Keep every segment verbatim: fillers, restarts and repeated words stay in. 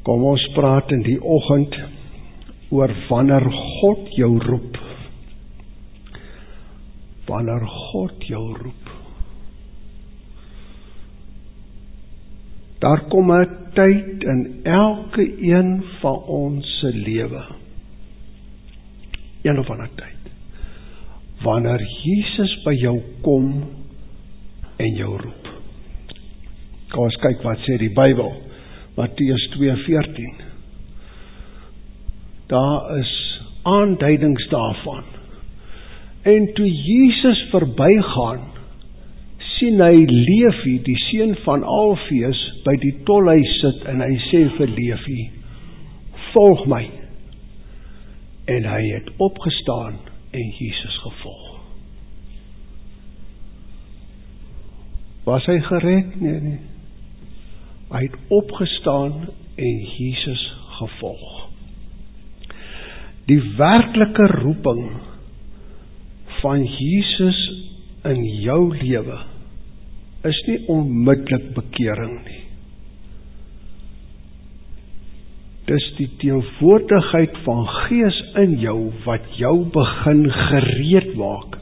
Kom ons praat in die oggend oor wanneer God jou roep. Wanneer God jou roep. Daar kom 'n tyd in elke een van ons se lewe. Een of ander tyd. Wanneer Jesus by jou kom en jou roep. Kom ons kyk wat sê die Bybel. Matteus twee veertien. Daar is aanduidings daarvan. En toe Jesus verbygaan, sien hy Levi, die seun van Alfeus, by die tolhuis sit en hy sê vir Levi, volg my. En hy het opgestaan en Jesus gevolg. Was hy gered? Nee, nee. Hy het opgestaan en Jesus gevolg. Die werklike roeping van Jesus in jou lewe is nie onmiddellik bekering nie. Dis die teenwoordigheid van Gees in jou wat jou begin gereed maak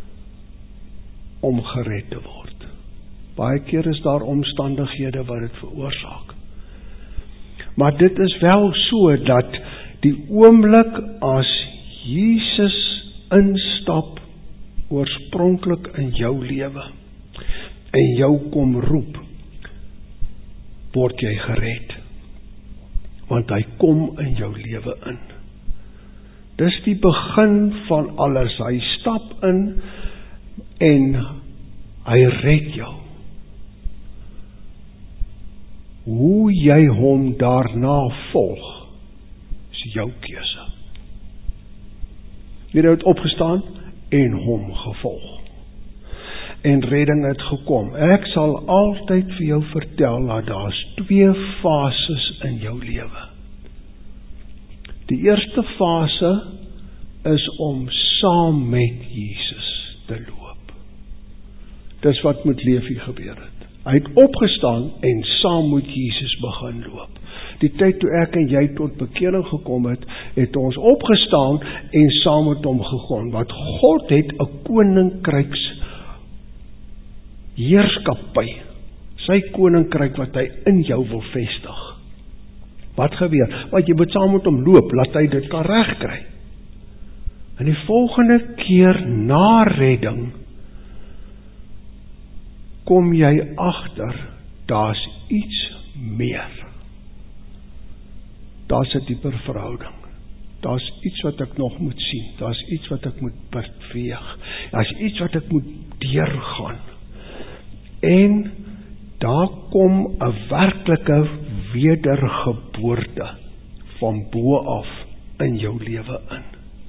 om gered te word. Baie keer is daar omstandighede wat dit veroorsaak. Maar dit is wel so dat die oomblik as Jesus instap oorspronklik in jou lewe en jou kom roep, word jy gered. Want hy kom in jou lewe in. Dis die begin van alles. Hy stap in en hy red jou. Hoe jy hom daarna volg, is jou keuse. Jy het opgestaan en hom gevolg. En redding het gekom. Ek sal altyd vir jou vertel dat daar's twee fases in jou lewe. Die eerste fase is om saam met Jesus te loop. Dis wat met Levi gebeur het. Hy het opgestaan en saam met Jesus begin loop. Die tyd toe ek en jy tot bekering gekom het, het ons opgestaan en saam met hom gegaan. Want God het 'n koninkryks heerskappy, sy koninkryk wat hy in jou wil vestig. Wat gebeur? Want jy moet saam met hom loop, laat hy dit kan regkry. En die volgende keer na redding, kom jy agter, daar's iets meer. Daar's 'n dieper verhouding. Daar's iets wat ek nog moet sien. Daar's iets wat ek moet beweeg. Daar's iets wat ek moet deurgaan. En daar kom 'n werklike wedergeboorte van bo af in jou lewe in.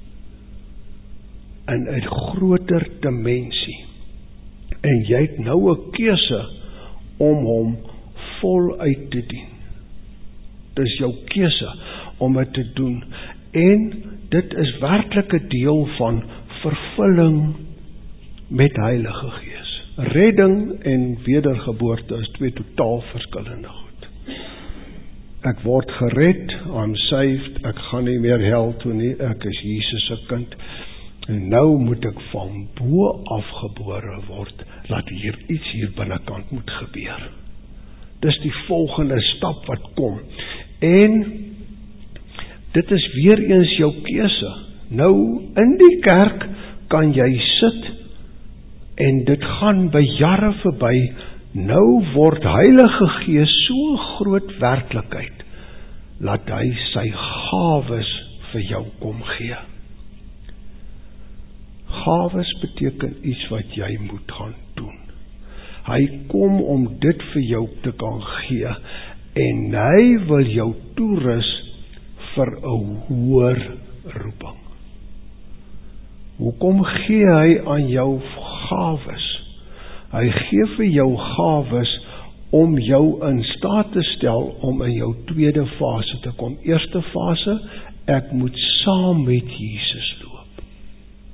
In 'n groter dimensie. En jy het nou 'n keuse om hom voluit te dien. Dis jou keuse om dit te doen. En dit is werklik 'n deel van vervulling met Heilige Gees. Redding en wedergeboorte is twee totaal verskillende goed. Ek word gered, I'm saved, ek gaan nie meer hel toe nie, ek is Jesus se kind. En nou moet ek van bo af gebore word, laat hier iets hier binnekant moet gebeur. Dis die volgende stap wat kom. En dit is weer eens jou keuse. Nou, in die kerk kan jy sit en dit gaan by jare verby. Nou word Heilige Gees so groot werklikheid, laat hy sy gawes vir jou kom gee. Gawes beteken iets wat jy moet gaan doen. Hy kom om dit vir jou te kan gee, en hy wil jou toerus vir 'n hoër roeping. Hoekom gee hy aan jou gawes? Hy gee vir jou gawes om jou in staat te stel om in jou tweede fase te kom. Eerste fase, ek moet saam met Jesus loop.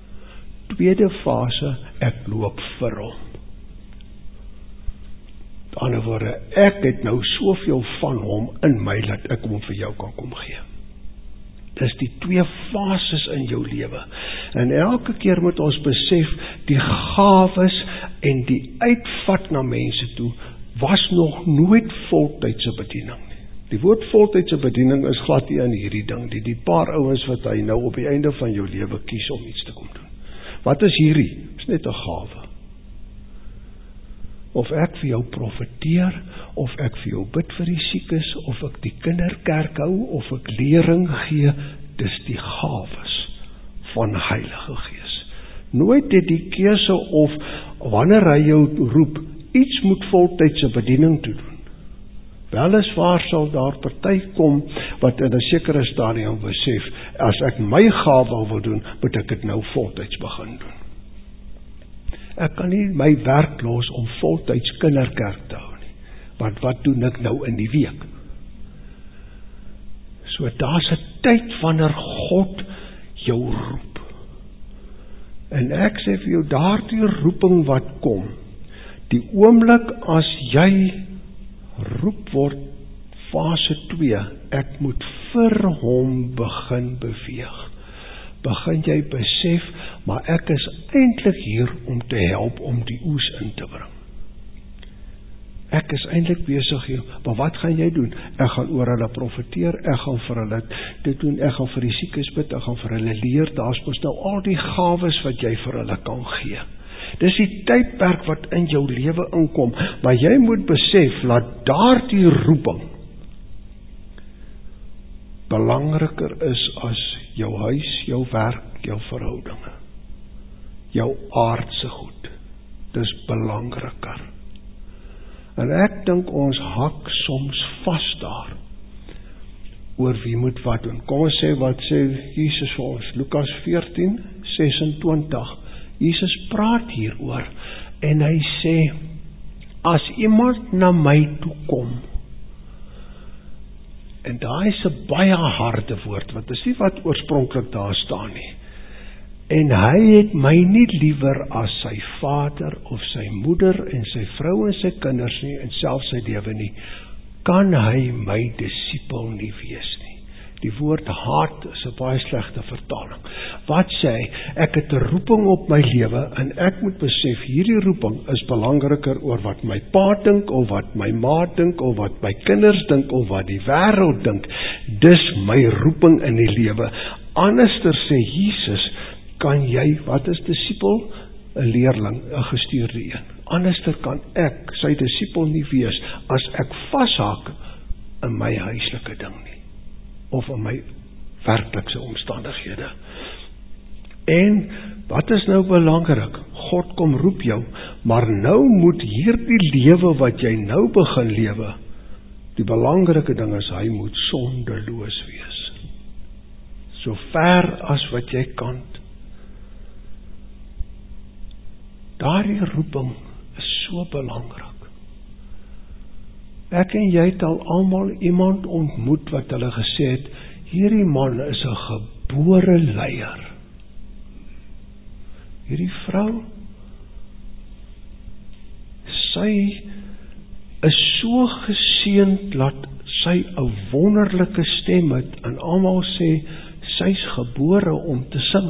Tweede fase, ek loop vir hom. Met ander woorde, ek het nou soveel van hom in my, dat ek hom vir jou kan kom gee. Dis die twee fases in jou lewe. En elke keer moet ons besef, die gawes en die uitvat na mense toe, was nog nooit voltydse bediening nie. Die woord voltydse bediening is glad nie in hierdie ding, die, die paar ouens wat hy nou op die einde van jou lewe kies om iets te kom doen. Wat is hierdie? Is net 'n gawe. Of ek vir jou profeteer, of ek vir jou bid vir die siekes, of ek die kinderkerk hou, of ek lering gee, dis die gawes van Heilige Gees. Nooit het die keuse of wanneer hy jou roep, iets moet voltydse bediening toe doen. Weliswaar sal daar party kom wat in 'n sekere stadium besef, as ek my gawe wil doen, moet ek dit nou voltyds begin doen. Ek kan nie my werk los om voltyds kinderkerk te hou nie, want wat doen ek nou in die week? So daar's 'n tyd wanneer God jou roep. En ek sê vir jou, daardie roeping wat kom, die oomblik as jy roep word, fase twee, ek moet vir hom begin beweeg. Begin jy besef, maar ek is eintlik hier om te help om die oes in te bring. Ek is eintlik besig hier, maar wat gaan jy doen? Ek gaan oor hulle profeteer, ek gaan vir hulle dit doen, ek gaan vir die siekes bid, ek gaan vir hulle leer, daar's mos nou al die gawes wat jy vir hulle kan gee. Dis die tydperk wat in jou lewe inkom, maar jy moet besef, laat daardie roeping belangriker is as jou huis, jou werk, jou verhoudinge, jou aardse goed. Dis belangriker. En ek dink ons hak soms vas daar, oor wie moet wat doen. Kom ons sê, wat sê Jesus vir ons? Lukas veertien sesentwintig. Jesus praat hieroor, en hy sê, as iemand na my toe kom, en daar is 'n baie harde woord, wat is nie wat oorspronklik daar staan nie, en hy het my nie liewer as sy vader, of sy moeder, en sy vrou en sy kinders nie, en selfs sy lewe nie, kan hy my disipel nie wees nie. Die woord haat is 'n baie slegte vertaling. Wat sê hy? Ek het 'n roeping op my lewe, en ek moet besef, hierdie roeping is belangriker oor wat my pa dink, of wat my ma dink, of wat my kinders dink, of wat die wêreld dink. Dis my roeping in die lewe. Anderster sê Jesus, kan jy, wat is disipel? 'n leerling, 'n gestuurde een. Anderster kan ek, sy disipel nie wees, as ek vashak in my huislike ding nie, of in my werklikse omstandighede. En, wat is nou belangrik? God kom roep jou, maar nou moet hierdie lewe wat jy nou begin lewe, die belangrike ding is, hy moet sondeloos wees. So ver as wat jy kan. Daardie roeping is so belangrik. Ek en jy het al almal iemand ontmoet wat hulle gesê het, hierdie man is 'n gebore leier. Hierdie vrou, sy is so geseënd dat sy 'n wonderlike stem het, en almal sê sy's gebore om te sing.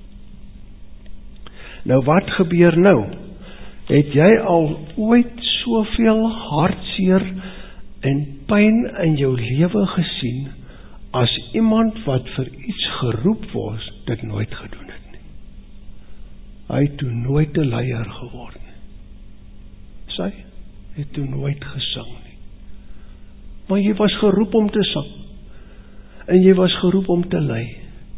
Nou wat gebeur nou? Het jy al ooit soveel hartseer en pyn in jou lewe gesien, as iemand wat vir iets geroep was, dit nooit gedoen het nie? Hy het toe nooit 'n leier geword nie. Sy het toe nooit gesing nie. Maar jy was geroep om te sing, en jy was geroep om te lei.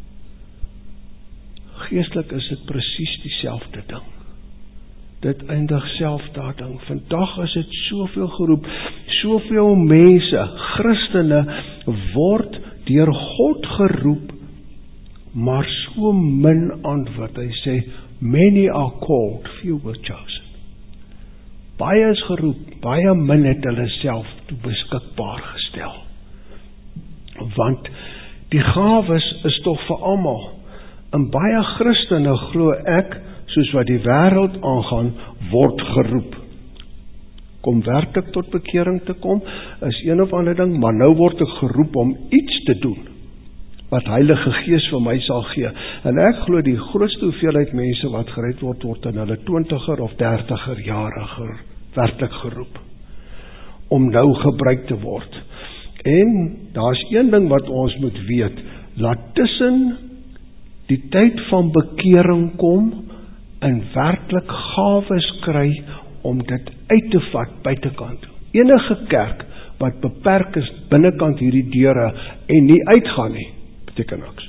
Geestelik is dit presies dieselfde ding. Dit eindig self daar ding. Vandag is dit soveel geroep, soveel mense, Christene, word deur God geroep, maar so min antwoord. Hy sê, many are called, few were chosen. Baie is geroep, baie min het hulle self toe beskikbaar gestel. Want die gawes is tog vir almal. En baie Christene glo ek, soos wat die wêreld aangaan, word geroep. kom werklik tot bekering te kom, is een of ander ding, maar nou word ek geroep om iets te doen, wat Heilige Gees vir my sal gee. En ek glo die grootste hoeveelheid mense wat gered word, word in hulle twintiger of dertiger jare ger, werklik geroep, om nou gebruik te word. En daar is een ding wat ons moet weet, laat tussen die tyd van bekering kom, en werklik gawes kry, om dit uit te vat buitekant. Enige kerk, wat beperk is binnekant hierdie deure, en nie uitgaan nie, beteken niks.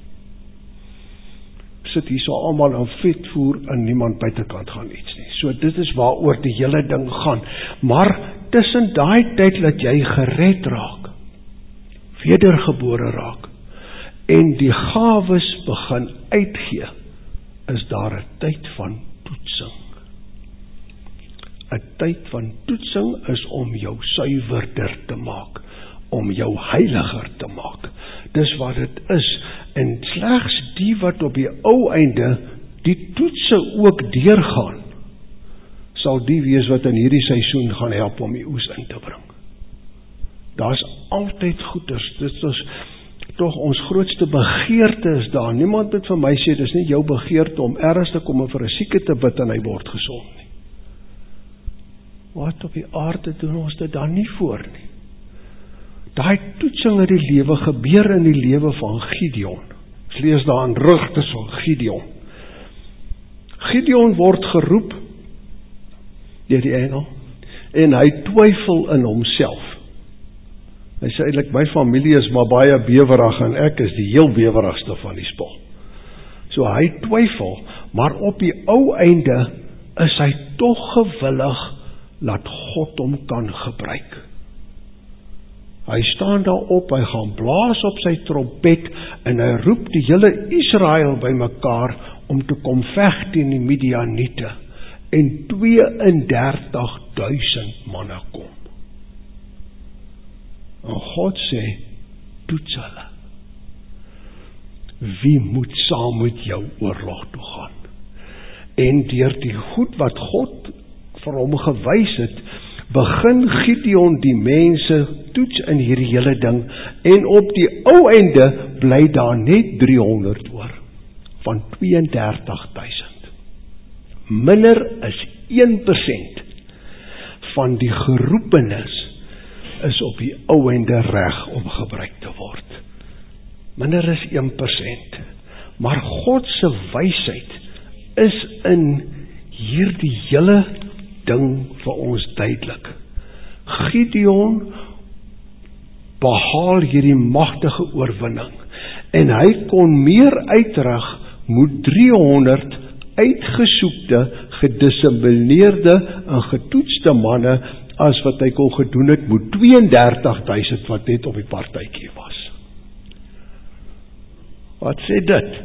Sit hier so almal in vetvoer, en niemand buitekant gaan iets nie. So dit is waaroor die hele ding gaan. Maar tussen daai tyd dat jy gered raak, wedergebore raak, en die gawes begin uitgee, is daar 'n tyd van toetsing. 'n Tyd van toetsing is om jou suiwerder te maak, om jou heiliger te maak. Dis wat dit is, en slegs die wat op die ou einde die toetse ook deurgaan, sal die wees wat in hierdie seisoen gaan help om die oes in te bring. Daar's altyd goeders, dit is tog ons grootste begeerte is daar. Niemand moet vir my sê, dis nie jou begeerte om ergens te kom en vir 'n sieke te bid en hy word gesond nie. Wat op die aarde doen ons dit dan nie voor nie? Daai toetsing in die lewe gebeur in die lewe van Gideon. Ons lees daar in Rigters van Gideon. Gideon word geroep deur die engel, en hy twyfel in homself. Hy sê eintlik, my familie is maar baie bewerig, en ek is die heel bewerigste van die spul. So hy twyfel, maar op die ou einde is hy tog gewillig, laat God hom kan gebruik. Hy staan daar op, hy gaan blaas op sy trompet, en hy roep die hele Israel by mekaar, om te kom veg teen die Midianiete, en tweeëndertig duisend manne kom. En God sê, toets hulle. Wie moet saam met jou oorlog toe gaan? En deur die goed wat God vir hom gewys het, begin Gideon die mense toets in hierdie hele ding, en op die ou einde bly daar net driehonderd oor, van tweeëndertig duisend. Minder is een persent van die geroepenes is op die ou einde reg om gebruik te word. Minder is een persent. Maar God se wysheid is in hierdie hele ding vir ons duidelik. Gideon behaal hierdie magtige oorwinning, en hy kon meer uitrig met driehonderd uitgesoekte, gedissiplineerde en getoetste manne, as wat hy kon gedoen het met tweeëndertig duisend wat net op die partytjie was. Wat sê dit?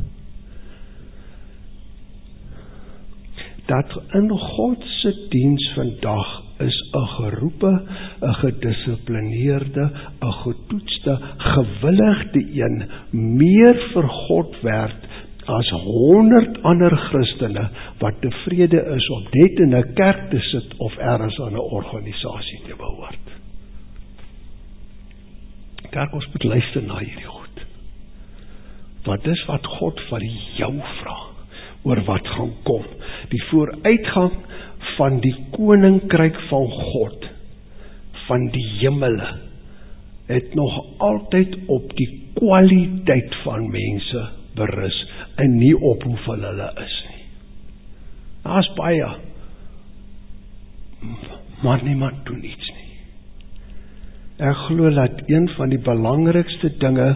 Dat in God se diens vandag is 'n geroepe, 'n gedissiplineerde, 'n getoetste, gewilligde een meer vir God werd as honderd ander Christene wat tevrede is om net in 'n kerk te sit of ergens aan 'n organisasie te behoort. Kerk, ons moet luister na hierdie goed. Wat is wat God van jou vra oor wat gaan kom? Die vooruitgang van die koninkryk van God, van die hemele, het nog altyd op die kwaliteit van mense berus, en nie op hoeveel hulle is nie. Daar is baie, maar niemand doen iets nie. Ek glo dat een van die belangrikste dinge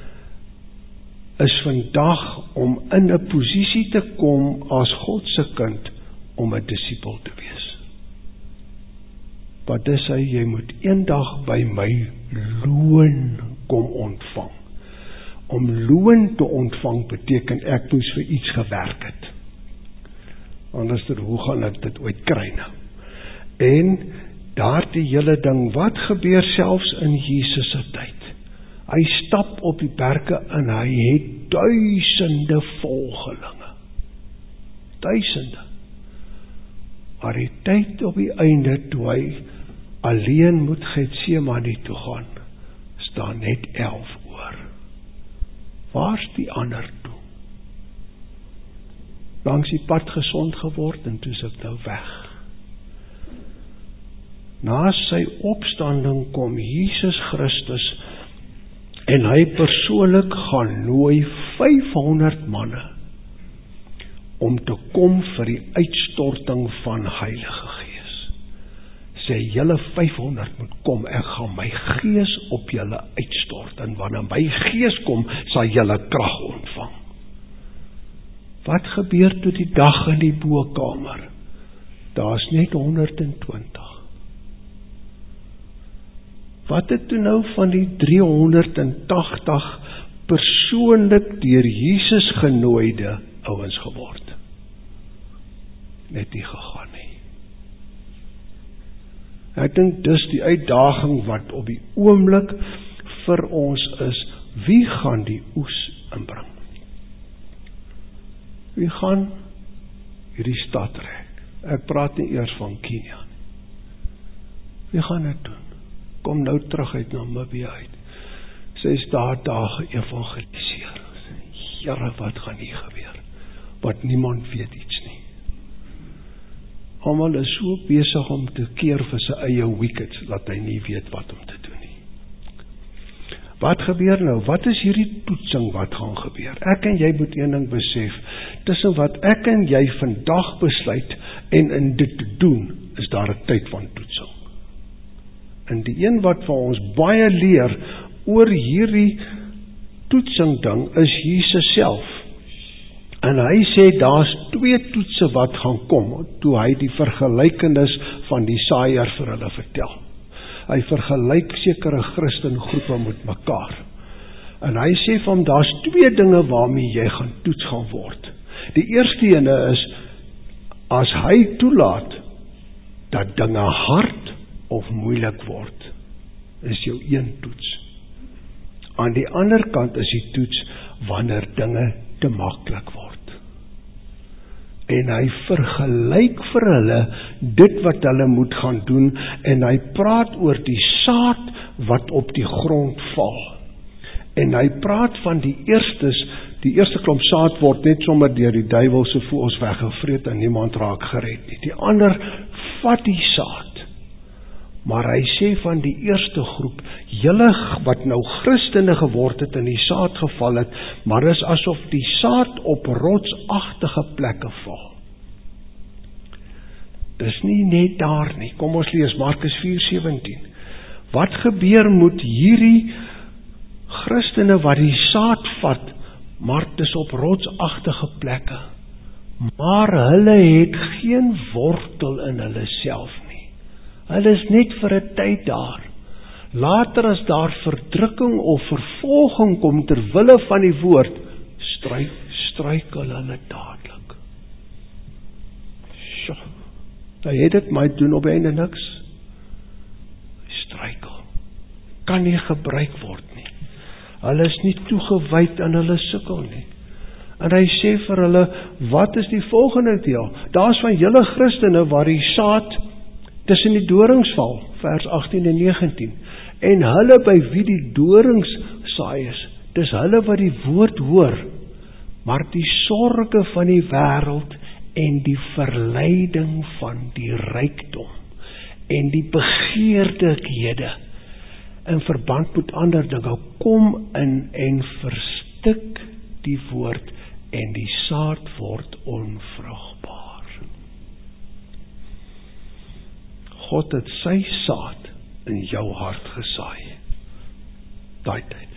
is vandag om in 'n posisie te kom as God se kind om 'n disipel te wees. Wat dis hy, jy moet eendag by my loon kom ontvang. Om loon te ontvang beteken ek moes vir iets gewerk het. Anders dan, hoe gaan ek dit ooit kry nou? En daardie hele ding, wat gebeur selfs in Jesus se tyd? Hy stap op die berge en hy het duisende volgelinge. Duisende. Maar die tyd op die einde, toe hy alleen moet Getsemane toe gaan, staan net elf oor. Waar's die ander toe? Langs die pad gesond geword en toe is ek nou weg. Na sy opstanding kom Jesus Christus en hy persoonlik gaan nooi vyfhonderd manne om te kom vir die uitstorting van Heilige Gees. Sê julle vyfhonderd moet kom, ek gaan my Gees op julle uitstort en wanneer my Gees kom, sal julle krag ontvang. Wat gebeur toe die dag in die bokkamer? Daar's net honderd en twintig. Wat het toe nou van die driehonderd en tagtig persoonlik deur Jesus genooide ouens geword? Net nie gegaan nie. Ek dink dis die uitdaging wat op die oomblik vir ons is. Wie gaan die oes inbring? Wie gaan hierdie stad trek? Ek praat nie eers van Kenia nie. Wie gaan dit doen? Kom nou terug uit Namibië uit. Ses dae dae geëvangeliseer. Here, wat gaan hier gebeur? Wat niemand weet iets nie. Almal is so besig om te keer vir sy eie wickets, dat hy nie weet wat om te doen nie. Wat gebeur nou? Wat is hierdie toetsing wat gaan gebeur? Ek en jy moet een ding besef, tussen wat ek en jy vandag besluit en in dit te doen, is daar 'n tyd van toetsing. En die een wat vir ons baie leer oor hierdie toetsing ding is Jesus self. En hy sê daar's twee toetse wat gaan kom, toe hy die vergelykenis van die saaiër vir hulle vertel. Hy vergelyk sekere Christengroepe met mekaar. En hy sê van daar's twee dinge waarmee jy gaan toets gaan word. Die eerste ene is, as hy toelaat dat dinge hard of moeilik word, is jou een toets. Aan die ander kant is die toets wanneer dinge te maklik word. En hy vergelyk vir hulle dit wat hulle moet gaan doen, en hy praat oor die saad wat op die grond val. En hy praat van die eerstes, die eerste klomp saad word net sommer deur die duiwel se voëls weggevreet en niemand raak gered nie. Die ander vat die saad. Maar hy sê van die eerste groep, julle wat nou Christene geword het en die saad geval het, maar is asof die saad op rotsagtige plekke val. Dis nie net daar nie. Kom ons lees Markus vier sewentien. Wat gebeur moet hierdie Christene wat die saad vat, maar dis op rotsagtige plekke, maar hulle het geen wortel in hulle self nie. Hulle is net vir 'n tyd daar. Later as daar verdrukking of vervolging kom ter wille van die woord, struik, struikel hulle dadelik. Sjoe, hy het dit my doen op die einde niks. Struikel. Kan nie gebruik word nie. Hulle is nie toegewyd en hulle sukkel nie. En hy sê vir hulle, wat is die volgende deel? Daar's van julle Christene waar die saad tussen die dorings val, vers agttien en negentien. En hulle by wie die dorings saai is, dis hulle wat die woord hoor, maar die sorge van die wêreld en die verleiding van die rykdom en die begeerlikhede in verband met ander dinge kom in en verstik die woord en die saad word onvrugbaar. God het sy saad in jou hart gesaai. Daai tyd.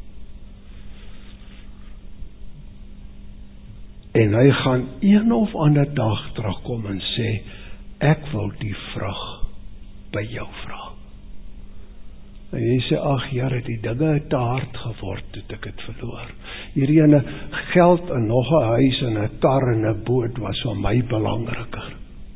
En hy gaan een of ander dag terugkom en sê, ek wil die vrug by jou vra. En jy sê, ag Here, die dinge het te hard geword, toe ek het verloor. Hierdie ene geld en nog 'n huis en 'n kar en 'n boot was vir my belangriker.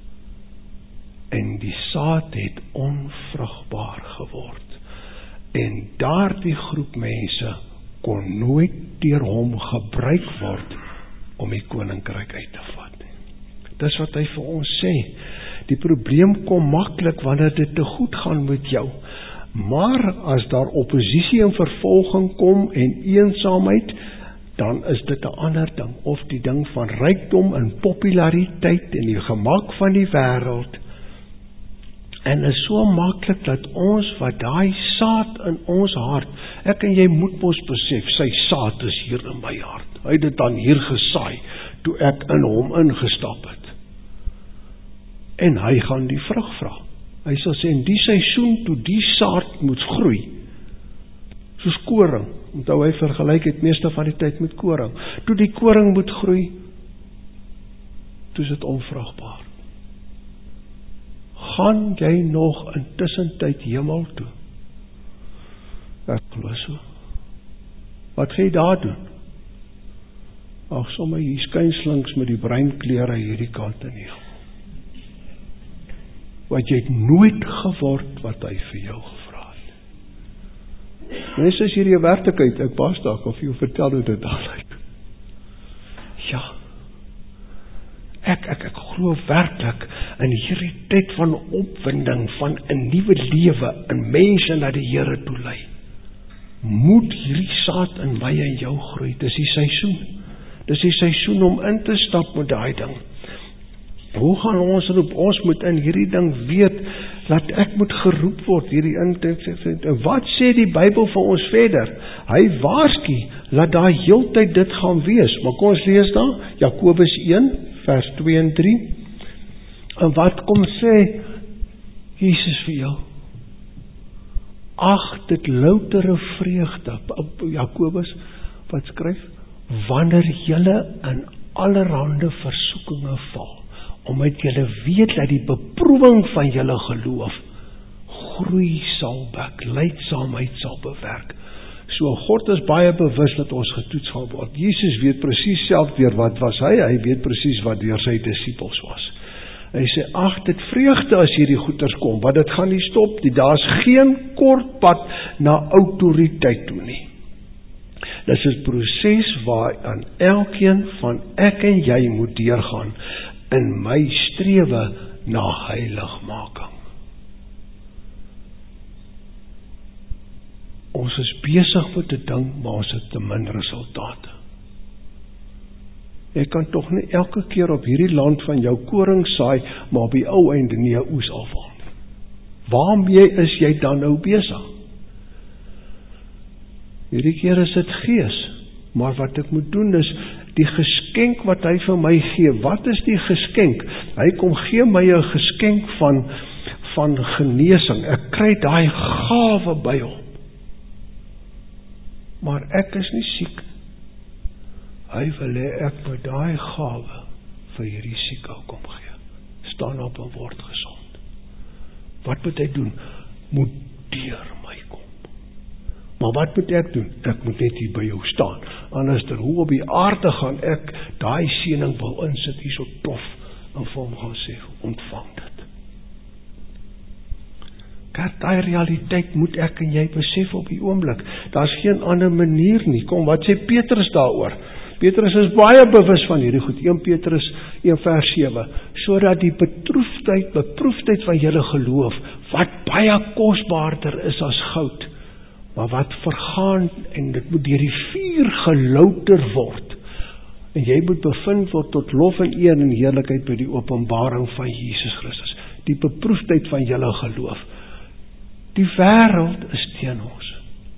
En die saad het onvrugbaar geword. En daardie groep mense kon nooit deur hom gebruik word om die koninkryk uit te vat. Dis wat hy vir ons sê. Die probleem kom maklik wanneer dit te goed gaan met jou. Maar as daar oppositie en vervolging kom en eensaamheid, dan is dit 'n ander ding. Of die ding van rykdom en populariteit en die gemak van die wêreld. En is so maklik dat ons wat daai saad in ons hart, ek en jy moet mos besef, sy saad is hier in my hart. Hy het dit dan hier gesaai, toe ek in hom ingestap het. En hy gaan die vrug vra. Hy sal sê, in die seisoen toe die saad moet groei, soos koring, onthou hy vergelyk het meeste van die tyd met koring, toe die koring moet groei, toe is dit onvrugbaar. Gaan jy nog intussen tyd hemel toe? Ek glo so. Wat gaan jy daar doen? Ag, sommer hier skynslings met die breinkleure hierdie kant in jou. Want jy het nooit geword wat hy vir jou gevra het. Mense is hierdie werklikheid, ek pas dalk of jy vertel hoe dit daar lyk. Ja. Ek, ek, ek glo werklik in hierdie tyd van opwinding, van 'n nuwe lewe, in mense na die Here toe lei. Moet hierdie saad in my en jou groei, dis die seisoen. Dis die seisoen om in te stap met daai ding. Hoe gaan ons roep? Ons moet in hierdie ding weet, dat ek moet geroep word, hierdie in, wat sê die Bybel vir ons verder? Hy waarsku, dat daar heeltyd dit gaan wees, maar kom ons lees dan, Jakobus een, vers twee en drie, en wat kom sê Jesus vir jou? Ag, dit loutere vreugde, Jakobus, wat skryf, wanneer julle in allerhande versoekinge val, omdat julle weet dat die beproewing van julle geloof groei sal bek, lydsaamheid sal bewerk. So God is baie bewus dat ons getoets gaan word. Jesus weet presies self weer wat was hy, hy weet presies wat deur sy disippels was. Hy sê, ag, dit vreugde as hierdie goeters kom, want dit gaan nie stop nie, daar's geen kort pad na autoriteit toe nie. Dis 'n proses waaraan elkeen van ek en jy moet deurgaan in my strewe na heiligmaking. Ons is besig met 'n ding, maar ons het te min resultate. Jy kan tog nie elke keer op hierdie land van jou koring saai, maar op die ou einde nie 'n oes afhaal nie. Waarmee is jy dan nou besig? Hierdie keer is dit gees, maar wat ek moet doen is, die geskenk wat hy vir my gee, wat is die geskenk? Hy kom gee my 'n geskenk van, van genesing, ek kry daai gawe by hom. Maar ek is nie siek. Hy wil hê ek moet daai gawe vir hierdie siek ou kom gee. Staan op en word gesond. Wat moet hy doen? Moet deur my kom. Maar wat moet ek doen? Ek moet net hier by jou staan. Anders dan hoe op die aarde gaan ek daai seëning wil insit hier so tof en vir hom gaan sê, ontvang dit. Kijk, daai realiteit moet ek en jy besef op die oomblik. Daar's geen ander manier nie. Kom, wat sê Petrus daaroor? Petrus is baie bewus van hierdie goed. een Petrus een vers sewe. Sodat die beproefdheid, beproefdheid van julle geloof, wat baie kosbaarder is as goud, maar wat vergaan en dit moet deur die vuur gelouter word. En jy moet bevind word tot lof en eer en heerlikheid by die openbaring van Jesus Christus. Die beproefdheid van julle geloof. Die wêreld is teen ons.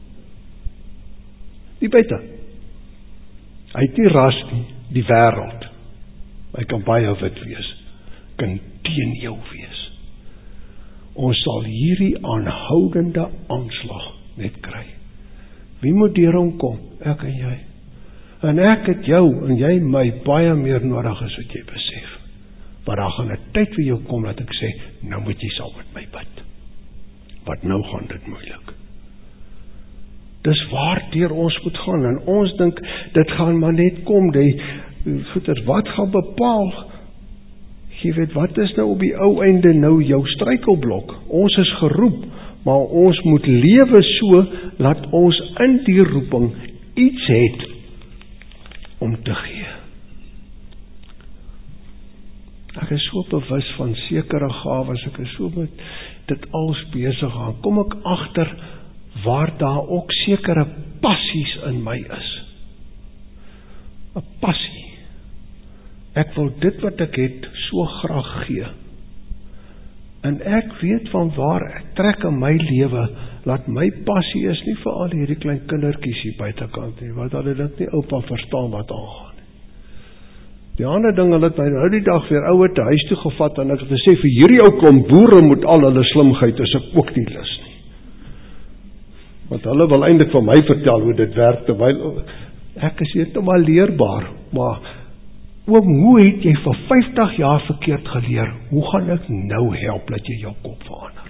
Die buite. Hy het nie ras nie, die wêreld. Hy kan baie wit wees, kan teen jou wees. Ons sal hierdie aanhoudende aanslag net kry. Wie moet deur hom kom? Ek en jy. En ek het jou en jy my baie meer nodig as wat jy besef. Maar daar gaan 'n tyd vir jou kom dat ek sê, nou moet jy saam met my bid. Wat nou gaan dit moeilik. Dis waar deur ons moet gaan, en ons dink, dit gaan maar net kom, die goeders, wat gaan bepaal, jy weet, wat is nou op die ou einde nou jou struikelblok? Ons is geroep, maar ons moet lewe so, dat ons in die roeping iets het, om te gee. Ek is so bewus van sekere gawes, ek is so met dit als besig aan. Kom ek agter waar daar ook sekere passies in my is. 'n Passie. Ek wil dit wat ek het so graag gee. En ek weet van waar ek trek in my lewe, laat my passie is nie vir al hierdie klein kindertjies hier buitekant nie, want hulle dit nie oupa verstaan wat aangaan nie. Die ander ding, hulle het my nou die dag weer ouer te huis toe gevat, en ek het gesê, vir hierdie ou klomp boere moet al hulle slimheid, is ek ook nie lus nie. Want hulle wil eintlik vir my vertel hoe dit werk, terwyl ek is heeltemal leerbaar, maar oom, hoe het jy vir vyftig jaar verkeerd geleer? Hoe gaan ek nou help dat jy jou kop verander?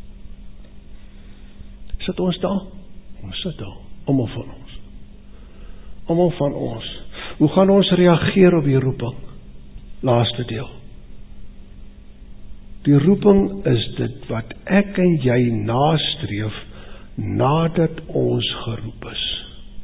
Sit ons daar? Ons sit daar, almal van ons. Almal van ons. Hoe gaan ons reageer op die roeping? Laaste deel. Die roeping is dit wat ek en jy nastreef nadat ons geroep is.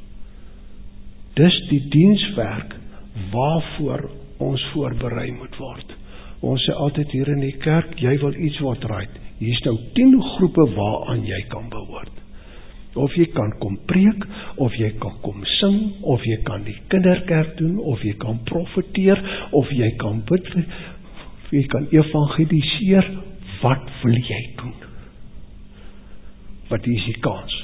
Dis die dienswerk waarvoor ons voorberei moet word. Ons sê altyd hier in die kerk, jy wil iets wat right. Hier is nou tien groepe waaraan jy kan behoort. Of jy kan kom preek, of jy kan kom sing, of jy kan die kinderkerk doen, of jy kan profeteer, of jy kan bid, of jy kan evangeliseer. Wat wil jy doen? Wat is die kans?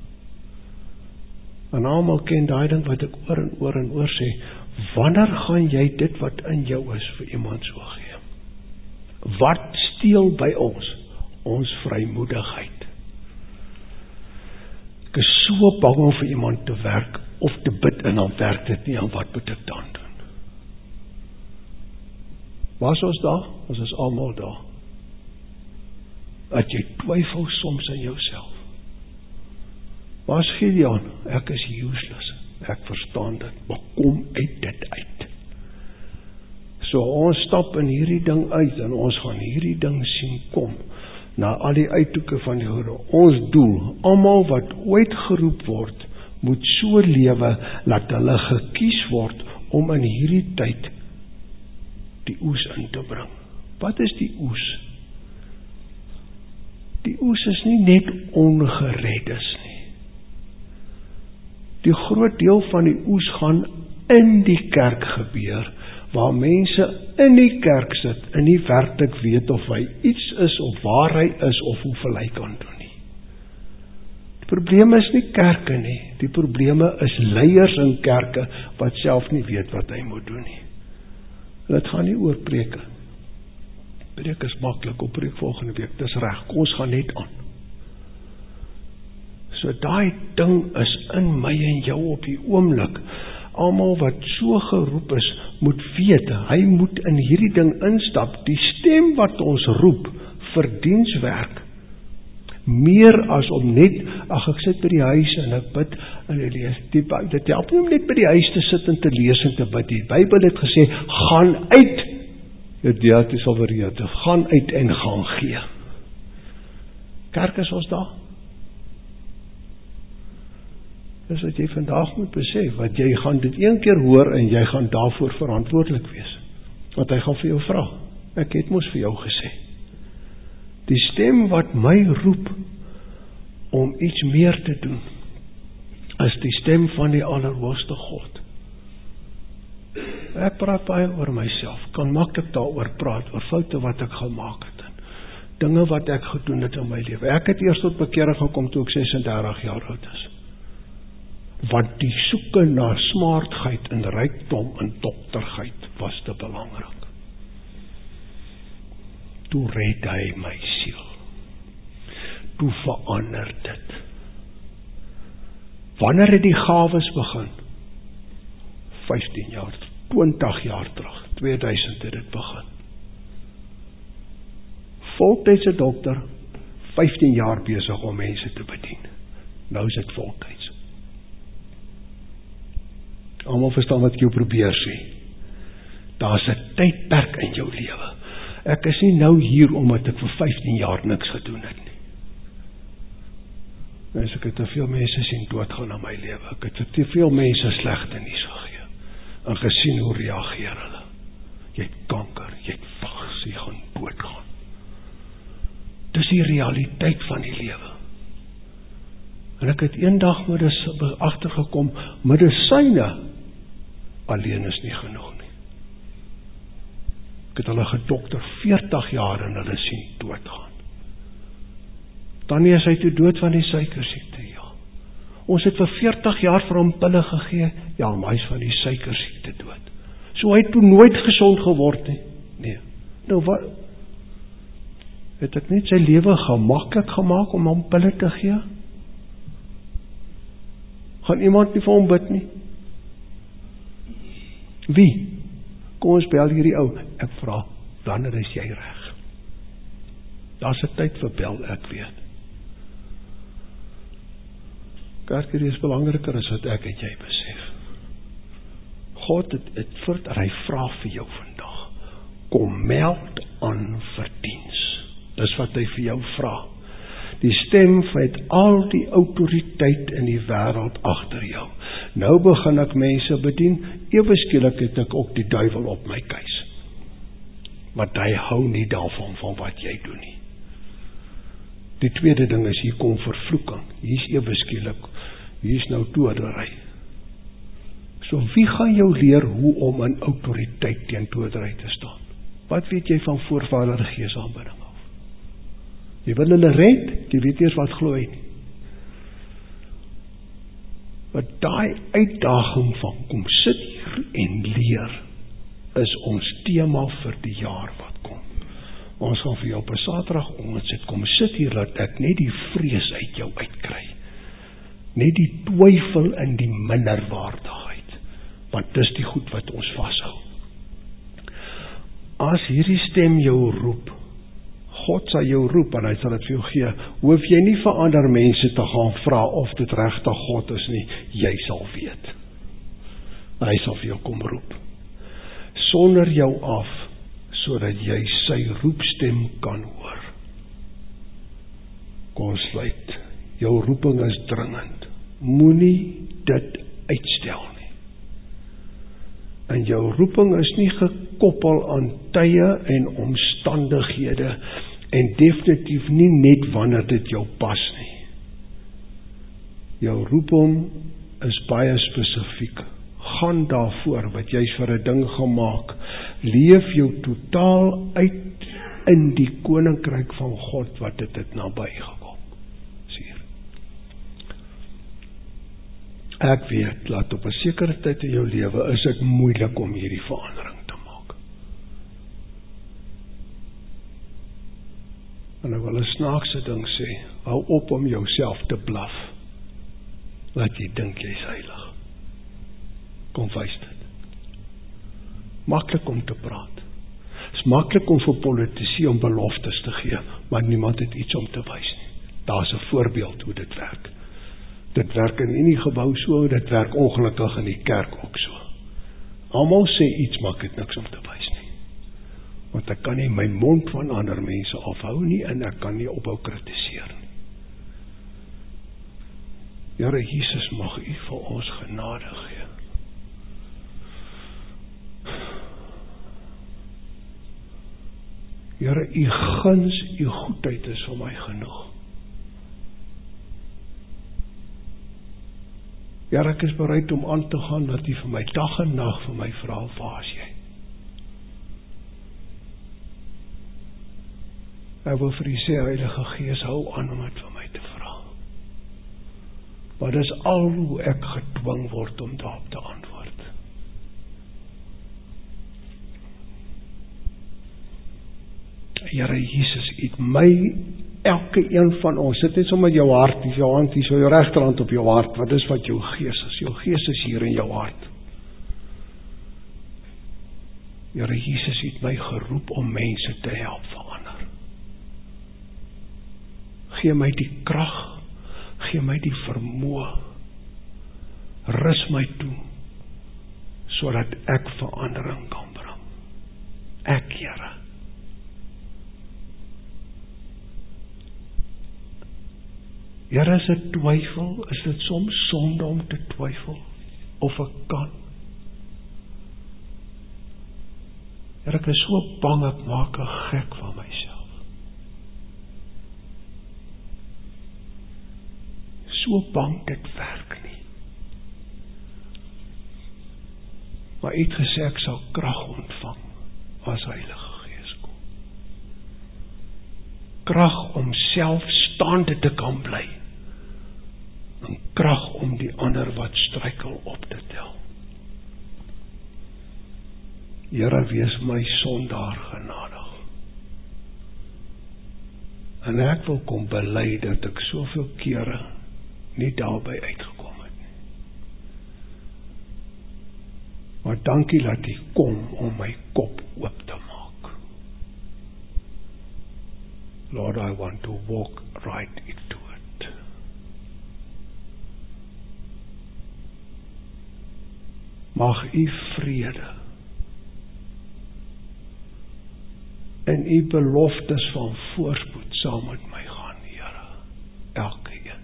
En almal ken daai ding wat ek oor en oor en oor sê, wanneer gaan jy dit wat in jou is vir iemand so gee? Wat steel by ons? Ons vrymoedigheid. Ek is so bang om vir iemand te werk, of te bid, en dan werk dit nie, en wat moet ek dan doen? Waar is ons daar? Ons is almal daar. Dat jy twyfel soms in jouself. Waar is Gideon? Ek is useless. Ek verstaan dit, maar kom uit dit uit. So ons stap in hierdie ding uit, en ons gaan hierdie ding sien kom, na al die uithoeke van die Here. Ons doel, almal wat ooit geroep word, moet so lewe, laat hulle gekies word, om in hierdie tyd, die oes in te bring. Wat is die oes? Die oes is nie net ongereddes nie. Die groot deel van die oes gaan in die kerk gebeur, waar mense in die kerk sit, en nie werklik weet of hy iets is, of waar hy is, of hoeveel hy kan doen nie. Die probleem is nie kerke nie, die probleme is leiers in kerke, wat self nie weet wat hy moet doen nie. En dit gaan nie oor preke. Preek is maklik, op preek volgende week, dis reg, ons gaan net aan. So daai ding is in my en jou op die oomblik. Almal wat so geroep is, moet weet, hy moet in hierdie ding instap. Die stem wat ons roep, vir dienswerk, meer as om net, ag ek sit by die huis en ek bid en ek lees, die, dit help nie om net by die huis te sit en te lees en te bid. Die Bybel het gesê, gaan uit, ja, dit is alweer, gaan uit en gaan gee. Kerk is ons daar. Dis wat jy vandag moet besef, wat jy gaan dit een keer hoor, en jy gaan daarvoor verantwoordelik wees. Want hy gaan vir jou vra, ek het mos vir jou gesê. Die stem wat my roep, om iets meer te doen, is die stem van die Allerhoogste God. Ek praat baie oor myself, kan maklik daaroor praat, oor foute wat ek gemaak het, en dinge wat ek gedoen het in my lewe. Ek het eers tot bekering gekom, toe ek sesendertig jaar oud is. Want die soeke na smaartheid en rykdom en dokterheid was te belangrik. Toe red hy my siel. Toe verander dit. Wanneer het die gawes begin? vyftien jaar, twintig jaar terug, tweeduisend het dit begin. Voltydse dokter, vyftien jaar besig om mense te bedien. Nou is dit voltyds. Almal verstaan wat ek jou probeer sê. Daar is 'n tydperk in jou lewe. Ek is nie nou hier omdat ek vir vyftien jaar niks gedoen het nie. As ek het te veel mense sien doodgaan in my lewe. Ek het te veel mense slegte nuus gegee. En gesien hoe reageer hulle. Jy het kanker, jy het sy gaan doodgaan. Dis die realiteit van die lewe. En ek het eendag met dit agtergekom, medisyne alleen is nie genoeg nie. Ek het hulle gedokter veertig jaar en hulle sien doodgaan. Tannie is hy toe dood van die suikersiekte, ja. Ons het vir veertig jaar vir hom pille gegee, ja, maar hy is van die suikersiekte dood. So hy het toe nooit gesond geword nie. Nee. Nou wat? Het ek net sy lewe gemaklik gemaak om hom pille te gee? Gaan iemand nie vir hom bid nie? Wie? Kom ons bel hierdie ou. Ek vra, wanneer is jy reg? Daar's 'n tyd vir bel, ek weet. Kerk hier is belangriker as wat ek en jy besef. God het, het voort, hy vra vir jou vandag. Kom meld aan vir diens. Dis wat hy vir jou vra. Die stem het al die autoriteit in die wêreld agter jou. Nou begin ek mense bedien, ewe skielik het ek ook die duiwel op my keus. Want hy hou nie daarvan van wat jy doen nie. Die tweede ding is, hier kom vervloeking. Hier is ewe skielik, hier is nou toordery. So wie gaan jou leer hoe om in autoriteit teen toordery te staan? Wat weet jy van voorvader geesaanbidding? Jy wil hulle red, jy weet eers wat glo hy nie. Wat daai uitdaging van kom sit hier en leer, is ons tema vir die jaar wat kom. Ons gaan vir jou op 'n Saterdag ons sit, kom sit hier, laat ek net die vrees uit jou uitkry. Net die twyfel in die minderwaardigheid, want dis die goed wat ons vashou. As hierdie stem jou roep, God sal jou roep en hy sal dit vir jou gee, hoef jy nie vir ander mense te gaan vra of dit regtig God is nie, jy sal weet. Hy sal vir jou kom roep. Sonder jou af, sodat jy sy roepstem kan hoor. Kom sluit, jou roeping is dringend, moenie dit uitstel nie. En jou roeping is nie gekoppel aan tye en omstandighede, en definitief nie net wanneer dit jou pas nie. Jou roeping is baie spesifiek. Gaan daarvoor, wat jy vir 'n ding gemaak, leef jou totaal uit in die koninkryk van God, wat dit het naby gekom. Sien. Ek weet, laat op 'n sekere tyd in jou lewe, is dit moeilik om hierdie verandering te maak. En ek wil 'n snaakse ding sê, hou op om jouself te blaf, laat jy dink jy's heilig. Kom wys dit. Maklik om te praat. Is maklik om vir politici om beloftes te gee, maar niemand het iets om te wys nie. Daar's 'n voorbeeld hoe dit werk. Dit werk in enige gebou so, dit werk ongelukkig in die kerk ook so. Almal sê iets, maar ek het niks om te wys nie. Want ek kan nie my mond van ander mense afhou nie, en ek kan nie ophou kritiseer nie. Here Jesus, mag U vir ons genade gee. Here, U guns, U goedheid is vir my genoeg. Here, ek is bereid om aan te gaan, dat U vir my dag en nag vir my vra, waar is jy? Ek wil vir U sê, Heilige Gees, hou aan om dit vir my te vra. Maar dis al hoe ek gedwing word om daarop te antwoord. Here Jesus, U het my, elke een van ons, sit net sommer jou hart, die jou hand, die so jou regterhand op jou hart, wat is wat jou gees is? Jou gees is hier in jou hart. Here Jesus, U het my geroep om mense te help verander. Gee my die krag, gee my die vermoë, rus my toe, sodat ek verandering kan bring. Ek, Here. Here, is dit twyfel, is dit soms sonde om te twyfel, of ek kan? Here, ek is so bang, ek maak 'n gek van myself. So bang, dit werk nie. Maar U het gesê ek sal krag ontvang as Heilige Gees kom. Krag om self staande te kan bly. En krag om die ander wat struikel op te tel. Here, wees my sondaar genadig. En ek wil kom bely dat ek soveel kere nie daarby uitgekom het nie. Maar dankie dat U kom om my kop oop te maak. Lord, I want to walk right into it. Mag U vrede en U beloftes van voorspoed saam met my gaan, Here, elke een.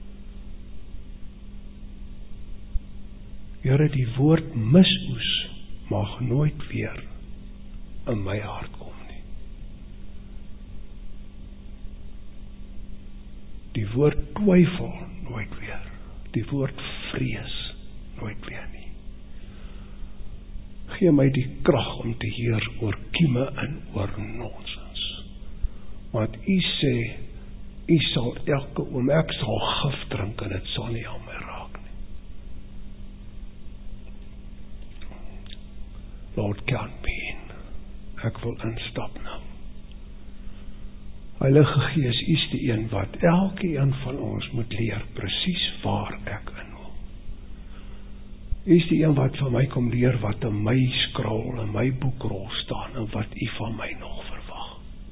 Here, die woord misoes mag nooit weer in my hart kom nie. Die woord twyfel nooit weer. Die woord vrees nooit weer nie. Gee my die krag om te heer oor kieme en oor nonsens. Want U sê, U sal elke oom, ek sal gif drink en dit sal nie aan my raak nie. Lord, count me in. Ek wil instap nou. Heilige Gees, U is die een wat elke een van ons moet leer presies waar ek in wil. U is die een wat van my kom leer wat in my skrol, in my boekrol staan en wat U van my nog verwag.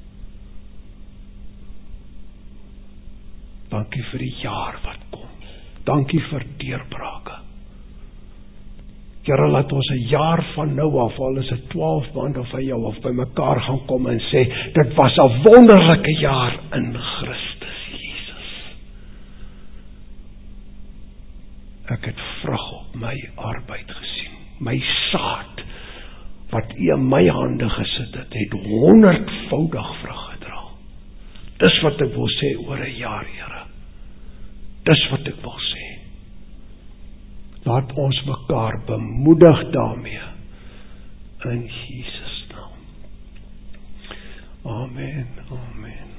Dankie vir die jaar wat kom. Dankie vir deurbrake. Here, laat ons 'n jaar van nou af, al is dit twaalf maande van jou af, by mekaar gaan kom en sê, dit was 'n wonderlike jaar in Christus Jesus. Ek het vrug op my arbeid gesien, my saad, wat U in my hande gesit het, het honderdvoudig vrug gedra. Dis wat ek wil sê oor 'n jaar, Here. Dis wat ek wil sê. Laat ons mekaar bemoedig daarmee, in Jesus naam. Amen, amen.